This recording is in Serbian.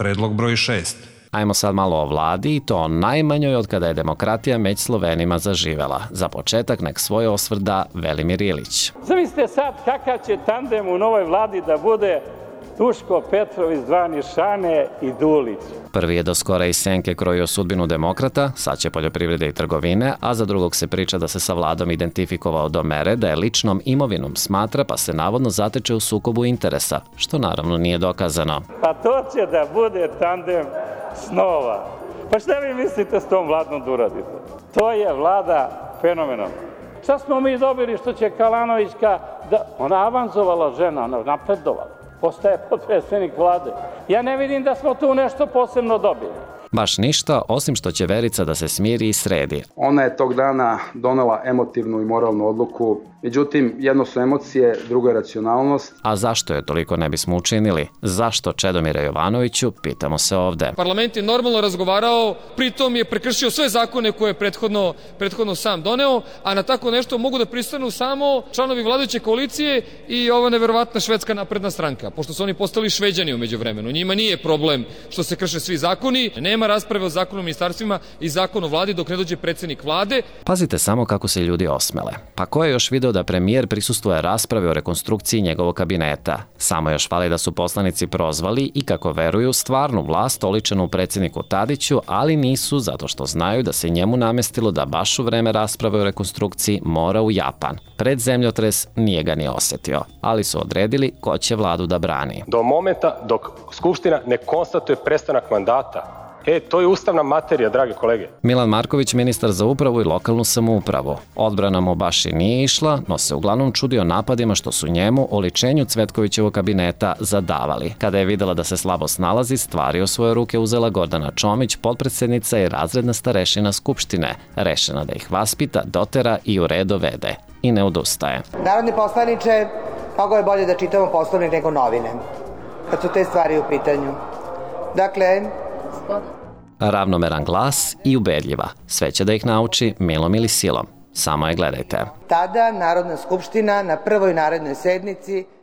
Predlog broj 6. Ajmo sad malo o vladi i to o najmanjoj od kada je demokratija među Slovenima zaživela. Za početak nek svoj osvrt da Velimir Ilić. Zamislite sad kakav će tandem u novoj vladi da bude Duško Petrović, zvani Šane i Dulić. Prvi je do skora iz senke krojio sudbinu demokrata, sad će poljoprivrede i trgovine, a za drugog se priča da se sa vladom identifikovao do mere da je ličnom imovinom smatra pa se navodno zateče u sukobu interesa, što naravno nije dokazano. Pa to će da bude tandem snova. Pa šta vi mislite s tom vladom da uradite? To je vlada fenomenalna. Šta smo mi dobili što će Kalanovićka, ona avanzovala žena, napredovala. Postaje potpredsjednik vlade. Ja ne vidim da smo tu nešto posebno dobili. Baš ništa, osim što će Verica da se smiri i sredi. Ona je tog dana donela emotivnu i moralnu odluku. Međutim, jedno su emocije, drugo je racionalnost. A zašto je toliko ne bismo učinili? Zašto Čedomira Jovanoviću? Pitamo se ovde. Parlament je normalno razgovarao, pritom je prekršio sve zakone koje je prethodno sam doneo, a na tako nešto mogu da pristanu samo članovi vladajuće koalicije i ova neverovatna Švedska napredna stranka, pošto su oni postali Šveđani u međuvremenu. Njima nije problem što se krše svi zakoni, nema rasprave o zakonu o ministarstvima i zakonu o vladi dok ne dođe predsjednik vlade. Pazite samo kako se ljudi osmele. Pa ko je još video da premijer prisustvuje raspravi o rekonstrukciji njegovog kabineta? Samo još fali da su poslanici prozvali i kako veruju stvarnu vlast oličenu u predsjedniku Tadiću, ali nisu zato što znaju da se njemu namestilo da baš u vreme rasprave o rekonstrukciji mora u Japan. Pred zemljotres nije ga ni osetio, ali su odredili ko će vladu da brani. Do momenta dok Skupština ne konstatuje prestanak mandata, to je ustavna materija, drage kolege. Milan Marković, ministar za upravu i lokalnu samoupravu. Odbrana mu baš i nije išla, no se uglavnom čudio napadima što su njemu, oličenju Cvetkovićevog kabineta, zadavali. Kada je videla da se slabo snalazi, stvari u svoje ruke uzela Gordana Čomić, potpredsednica i razredna starešina Skupštine, rešena da ih vaspita, dotera i u red dovede. I ne odustaje. Narodni poslaniče, mnogo je bolje da čitamo Poslovnik nego novine, kad su te stvari u pitanju. Dakle, ravnomeran glas i ubedljiva. Sve će da ih nauči milom ili silom. Samo je gledajte. Tada Narodna skupština na prvoj narednoj sednici